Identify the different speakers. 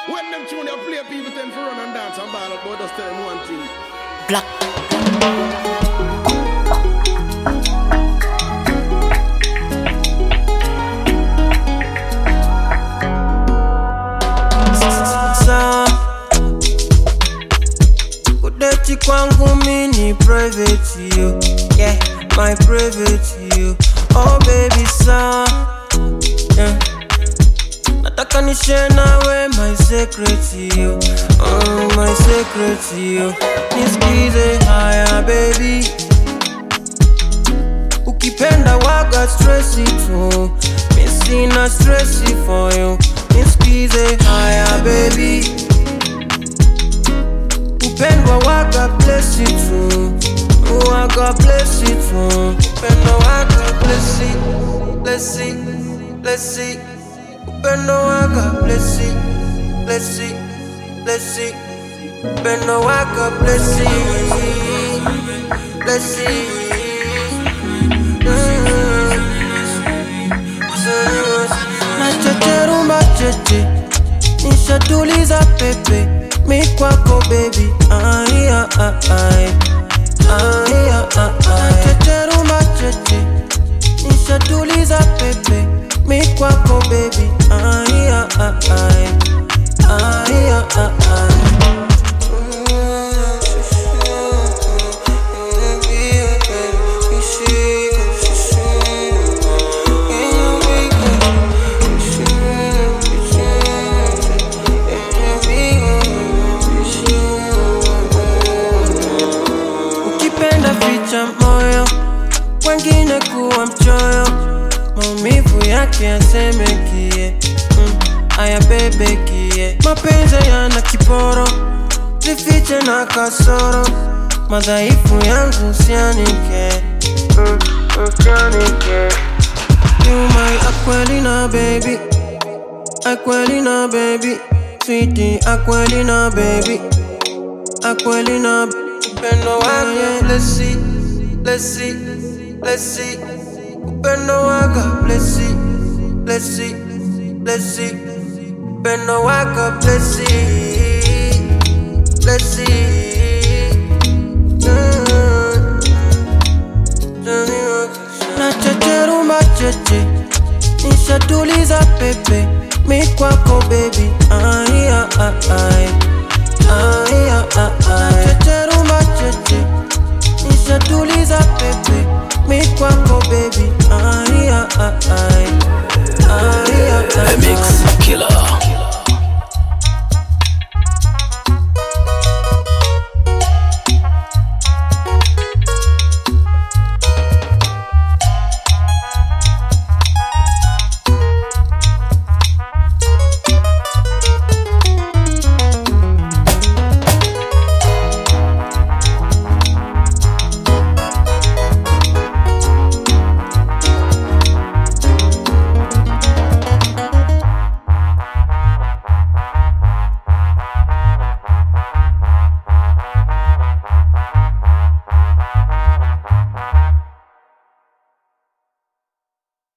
Speaker 1: When them tune they play, people tend to run and dance and ball up, but just tell them one thing.
Speaker 2: Black.
Speaker 3: Kudeti kwangu mini private you, yeah, my private you. Oh baby sa, yeah. Nataka ni share nawe my secret you, my secret you. Nisikize haya baby, ukipenda waga stressi tu, mi sina stressi for you. Nisikize haya baby, upendo waga bless it tu, waga bless it tu. Upendo waga bless it, bless it, bless it. Upendo waga bless it, bless it, bless it. Upendo waga bless it, bless it. Nachecherumba cheche, nishatuliza pepe, mi kwako baby, ai ai ai, ai ai ai. Nachecherumba cheche, nishatuliza pepe, mi kwako baby, ai ai ai, ai ai ai. Moyo wengine kuwa mchoyo, maumivu yake yasemekie, ayabebekie. Mapenzi yana kiporo, zifiche na kasoro, madhaifu yangu usianike, usianike. You my Aquelina baby, Aquelina baby, sweetie Aquelina baby, Aquelina. Upendo waga bless it, bless it, bless it. Upendo waga bless it, bless it, bless it. Upendo waga bless it, bless it. Nachecherumba cheche, nishatuliza pepe, mi kwako baby, ai ai ai, ai ai ai. Nachecherumba cheche, nishatuliza pepe, mi kwako baby, ai ai ai.